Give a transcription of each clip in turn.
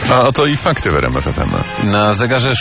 A oto i fakty w RMF FM. Na zegarze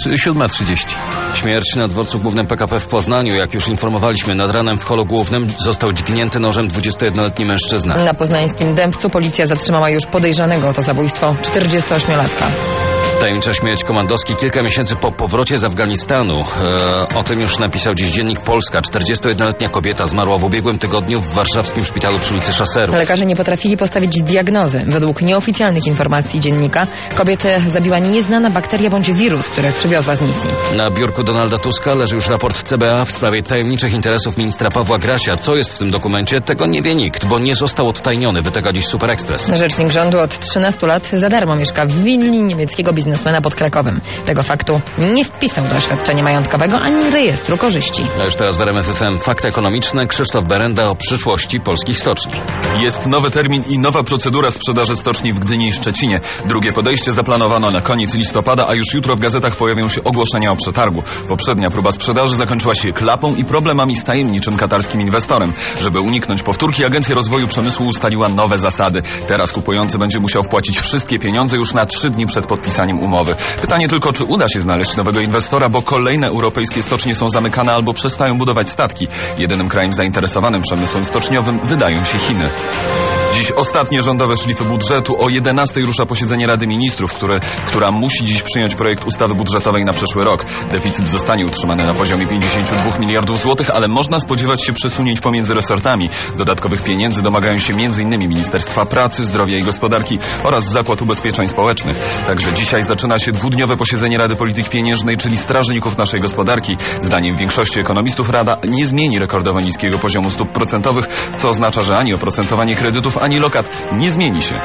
7:30. Śmierć na dworcu głównym PKP w Poznaniu. Jak już informowaliśmy, nad ranem w holu głównym został dźgnięty nożem 21-letni mężczyzna. Na poznańskim Dębcu policja zatrzymała już podejrzanego o to zabójstwo 48-latka. Tajemnicza śmierć komandowski kilka miesięcy po powrocie z Afganistanu. O tym już napisał dziś Dziennik Polska. 41-letnia kobieta zmarła w ubiegłym tygodniu w warszawskim szpitalu przy ulicy Szaserów. Lekarze nie potrafili postawić diagnozy. Według nieoficjalnych informacji dziennika kobietę zabiła nieznana bakteria bądź wirus, który przywiozła z misji. Na biurku Donalda Tuska leży już raport CBA w sprawie tajemniczych interesów ministra Pawła Grasia. Co jest w tym dokumencie? Tego nie wie nikt, bo nie został odtajniony. Wytega dziś Super Express. Rzecznik rządu od 13 lat za darmo mieszka w willi niemieckiego biznesmena pod Krakowem. Tego faktu nie wpisał do oświadczenia majątkowego ani rejestru korzyści. A już teraz w RMF FM fakty ekonomiczne. Krzysztof Berenda o przyszłości polskich stoczni. Jest nowy termin i nowa procedura sprzedaży stoczni w Gdyni i Szczecinie. Drugie podejście zaplanowano na koniec listopada, a już jutro w gazetach pojawią się ogłoszenia o przetargu. Poprzednia próba sprzedaży zakończyła się klapą i problemami z tajemniczym katarskim inwestorem. Żeby uniknąć powtórki, Agencja Rozwoju Przemysłu ustaliła nowe zasady. Teraz kupujący będzie musiał wpłacić wszystkie pieniądze już na 3 dni przed podpisaniem umowy. Pytanie tylko, czy uda się znaleźć nowego inwestora, bo kolejne europejskie stocznie są zamykane albo przestają budować statki. Jedynym krajem zainteresowanym przemysłem stoczniowym wydają się Chiny. Dziś ostatnie rządowe szlify budżetu. O 11:00 rusza posiedzenie Rady Ministrów, która musi dziś przyjąć projekt ustawy budżetowej na przyszły rok. Deficyt zostanie utrzymany na poziomie 52 miliardów złotych, ale można spodziewać się przesunięć pomiędzy resortami. Dodatkowych pieniędzy domagają się m.in. Ministerstwa Pracy, Zdrowia i Gospodarki oraz Zakład Ubezpieczeń Społecznych. Także dzisiaj zaczyna się dwudniowe posiedzenie Rady Polityki Pieniężnej, czyli strażników naszej gospodarki. Zdaniem większości ekonomistów Rada nie zmieni rekordowo niskiego poziomu stóp procentowych, co oznacza, że ani oprocentowanie kredytów, ani lokat nie zmieni się.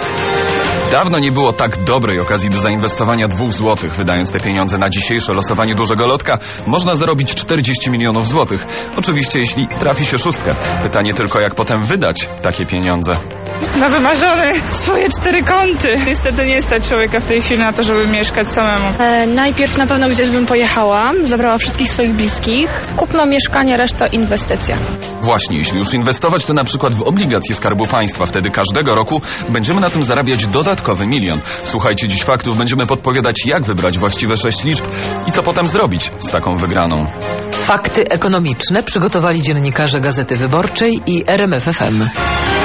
Dawno nie było tak dobrej okazji do zainwestowania 2 złotych. Wydając te pieniądze na dzisiejsze losowanie dużego lotka, można zarobić 40 milionów złotych. Oczywiście, jeśli trafi się 6. Pytanie tylko, jak potem wydać takie pieniądze. Na wymarzone swoje 4 kąty. Niestety nie stać człowieka w tej chwili na to, żeby mieszkać samemu. Najpierw na pewno gdzieś bym pojechała, zabrała wszystkich swoich bliskich. Kupno mieszkanie, reszta inwestycja. Właśnie, jeśli już inwestować, to na przykład w obligacje Skarbu Państwa. Wtedy każdego roku będziemy na tym zarabiać dodatkowy 1 milion. Słuchajcie dziś faktów, będziemy podpowiadać, jak wybrać właściwe 6 liczb i co potem zrobić z taką wygraną. Fakty ekonomiczne przygotowali dziennikarze Gazety Wyborczej i RMF FM.